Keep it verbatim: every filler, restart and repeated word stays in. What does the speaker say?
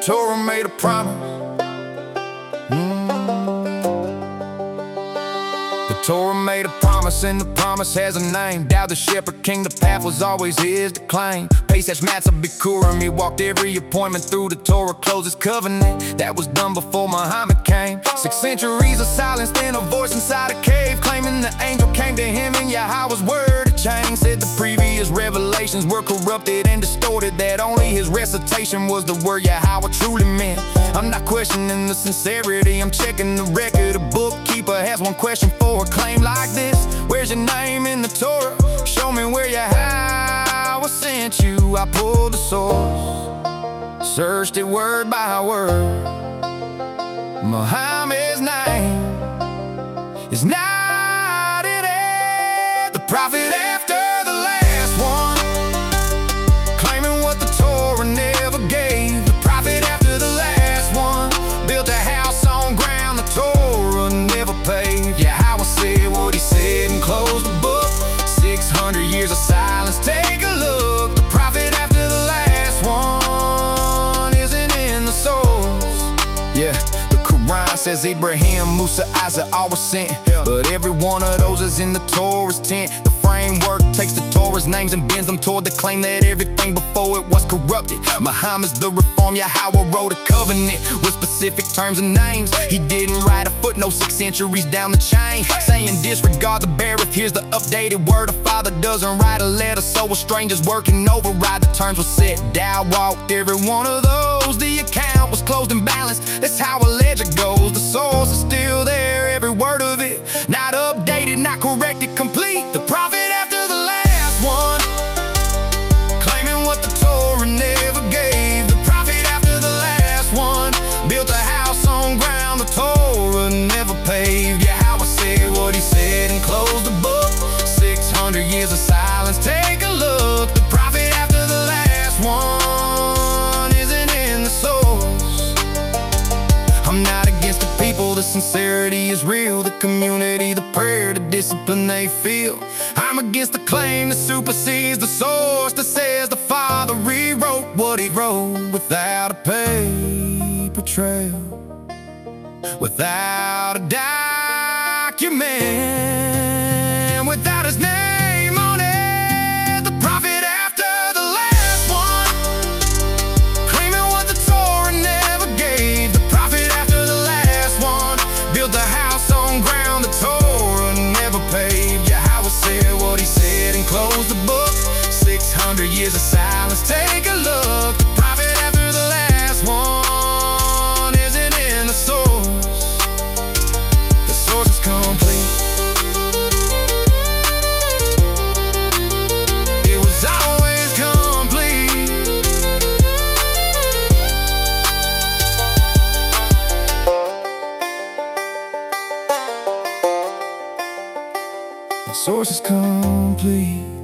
Torah made a promise. Mm. The Torah made a promise, and the promise has a name. Thou the shepherd king, the path was always his to claim. Pesach Matzah Bikurim, he walked every appointment through the Torah, closed his covenant. That was done before Muhammad came. Six centuries of silence, then a voice inside a cave, claiming the angel came to him and Yahweh's word had changed. Said the previous revelations were corrupted and distorted, that only his recitation was the word Yahweh truly meant. I'm not questioning the sincerity, I'm checking the record. A bookkeeper has one question for a claim like this: where's your name in the Torah? Show me where Yahweh sent you. I pulled the source, searched it word by word. Muhammad's name is not in it. The prophet after the last one, claiming what the Torah never gave. The prophet after the last one built a house on ground the Torah never paved. Yahweh said what he said and closed the book. Six hundred years of silence, take a look. The prophet after the last one isn't in the source. Yeah, the Quran says Abraham, Musa, Isaac, all were sent, but every one of those is in the Torah's tent. The framework takes the Torah's names and bends them toward the claim that everything before it was corrupted. Muhammad's the reform. Yahweh wrote a covenant with specific terms and names. He didn't write a footnote six centuries down the chain, saying disregard the Berith. Here's the updated word. A father doesn't write a letter, so a stranger's working override. The terms were set, Thou walked every one of those. The account was closed and balanced. That's how a ledger goes. The source is still there, every word of it, not updated, not corrected, complete. The prophet after the last one, claiming what the Torah never gave. The prophet after the last one built a house on ground the Torah never paved. Yahweh said what he said and closed the book. Six hundred years of silence, take a look. The prophet after the last one isn't in the source. I'm not against the people, the sincerity is real. The community, the prayer, the discipline they feel. I'm against the claim that supersedes the source, that says the Father rewrote what he wrote without a paper trail, without a document, without his name on it. The prophet after the last one, claiming what the Torah never gave. The prophet after the last one built a house on ground the Torah never paved. Yahweh said what he said and closed the book. Six hundred years of silence, take a look. The prophet after the last one isn't in the source. The source is complete. It was always complete. The source is complete.